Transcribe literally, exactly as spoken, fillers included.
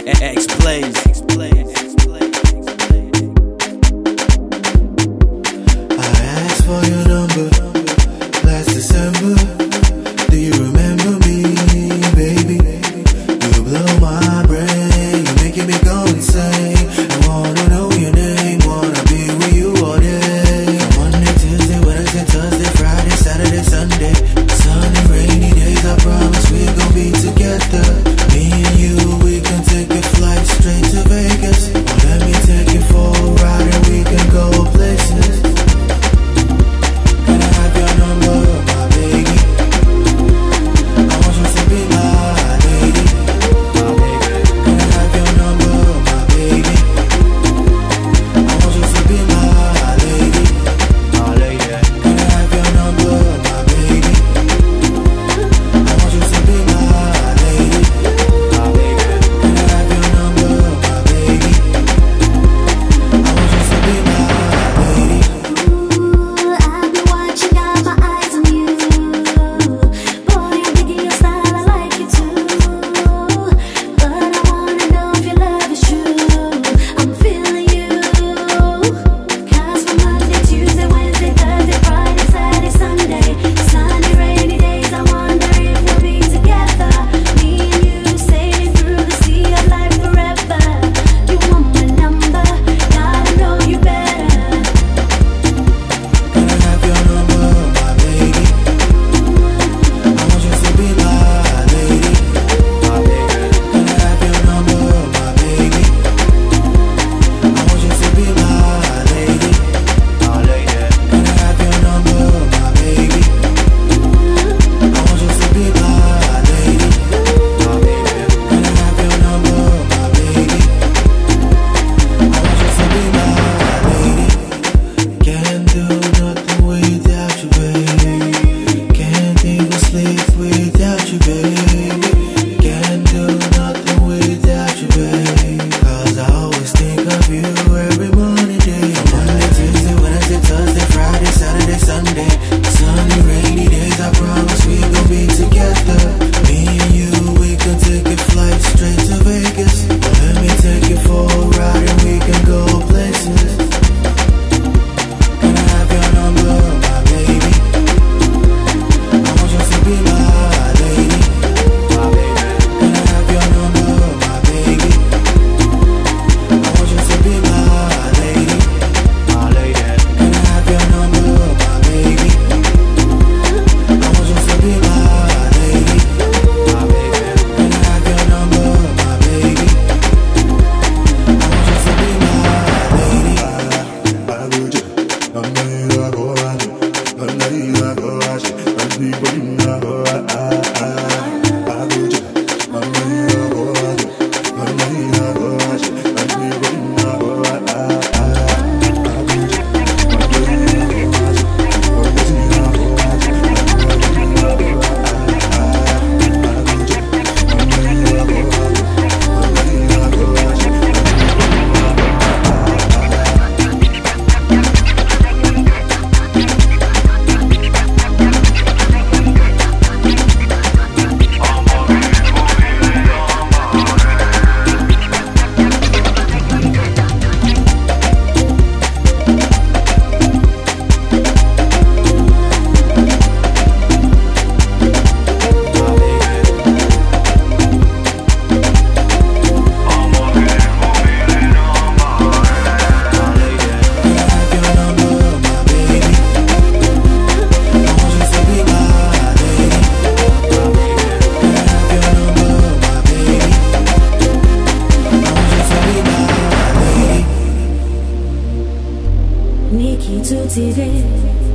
X-Blaze. I asked for your number last December. Do you remember me, baby? You blow my brain, you're making me go insane. I wanna know your name, wanna be with you all day. From Monday, Tuesday, Wednesday, Thursday, Friday, Saturday, Sunday. Sunny, rainy days, I promise we're gonna be together. Me and you, we can take a flight straight to Vegas. Let me take you for a ride and we can go places. Can I have your number, my baby? I want you to be my lady. Can I have your number, my baby? I want you to be my lady. Can I have your number, my baby? I want you to be my lady. Can I have your number, my baby? I want you to be my lady. Ooh, I've been watching, got my eyes on you. Boy, I'm digging your style, I like it too. But I wanna know if your love is true. I'm feeling you. Cause from Monday, Tuesday, Wednesday, Thursday, Friday, Saturday, Sunday. Sunny, rainy days, I wonder if we'll be together. Me and you sailing through the sea of life forever. You want my number, gotta know you better. Can I have your number, my baby? I want you to be my lady. Can I have your number, my baby? I want you to be my lady. Can I have your number, my baby? I want you to be my lady. Can I have your number, my baby? I want you to be my lady. Can't do nothing without you, baby. Can't even sleep without you, baby. Can't do nothing without you, baby. Cause I always think of you every morning, day. From Monday, Tuesday, Wednesday, Thursday, Friday, Saturday, Sunday. Sunny, rainy days, I promise we gon' be together. Me and you, we can take a flight straight to Vegas. Let me take you for a ride and we can go places. Can I have your number, my baby? I want you to be my lady. Can I have your number, my baby? I want you to be my lady. Can I have your number, my baby? I want you to be my lady. Can I have your number, my baby? I want you to be my lady. Nikki to T V.